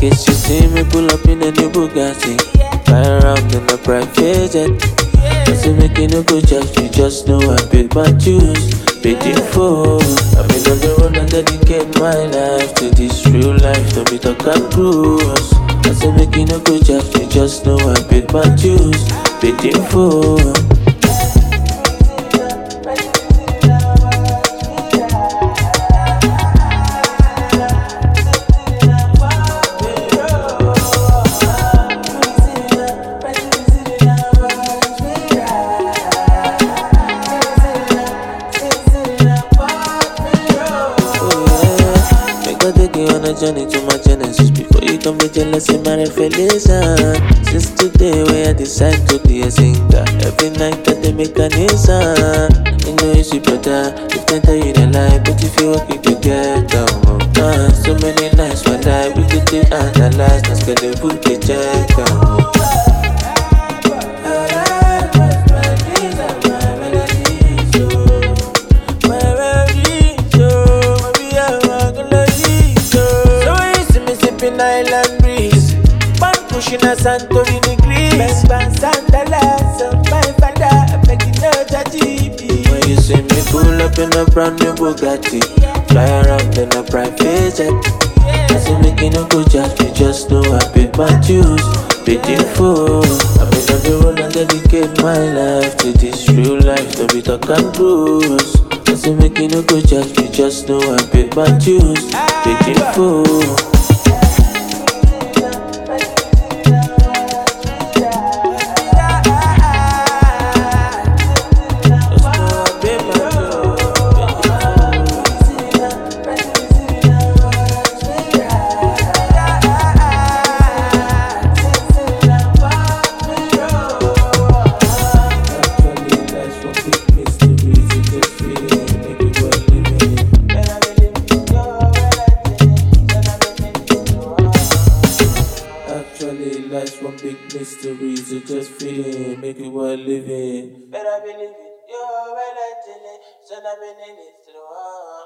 case you see me pull up in a new Bugatti, fly around in a private jet. I say make you no go judge me, just know I paid my dues, paid in full. I've been on the road and dedicate my life to this real life, don't be talk and cruise. I say make you no go judge me, just know I paid my dues, paid in full. On a journey to my genesis. Before you come be jealous in my revelation. Since today when I decide to be a singer, every night that they make an answer. You know you see brother, if they tell you the lie, but if you work you could get down. So many nights when we could do analyze, let's get the food they check out. Island breeze, one pushing a Santorini Greece. Ben Santa Lasso, my father, making no judgy. When you see me pull up in a brand new Bugatti, fly around in a private jet. I say making no go judge me, just know I paid my dues, paid in full. I've been on the road and dedicate my life to this real life, don't be talk and cruise. I say making no go judge me, just know I paid my dues, paid in full. Life's one big mystery, so just feel it, make it worth living. Better believe it, you're well, so I'm in it,